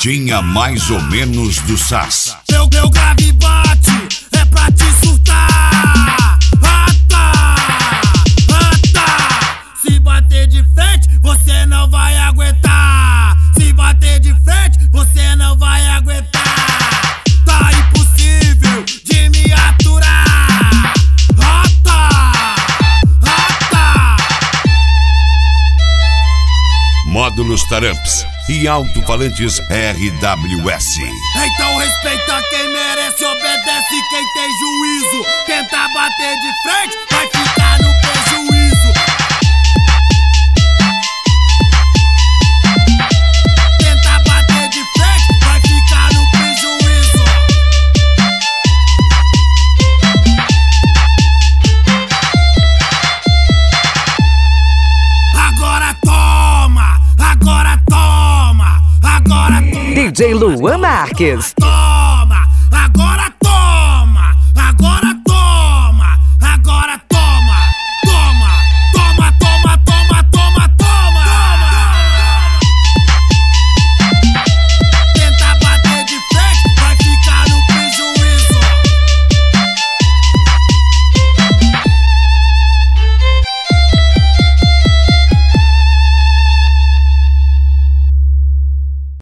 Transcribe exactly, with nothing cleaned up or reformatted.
Pegadinha mais ou menos do Sass. Meu, meu grave bate, é pra te surtar. Rata, rata. Se bater de frente, você não vai aguentar. Se bater de frente, você não vai aguentar. Tá impossível de me aturar. Rata, rata. Módulos Taramps e alto-falantes R W S. Então respeita quem merece, obedece quem tem juízo. Tenta bater de frente, vai ficar no prejuízo. Tenta bater de frente, vai ficar no prejuízo. Agora toma, agora toma. Agora D J Luan Marques. toma.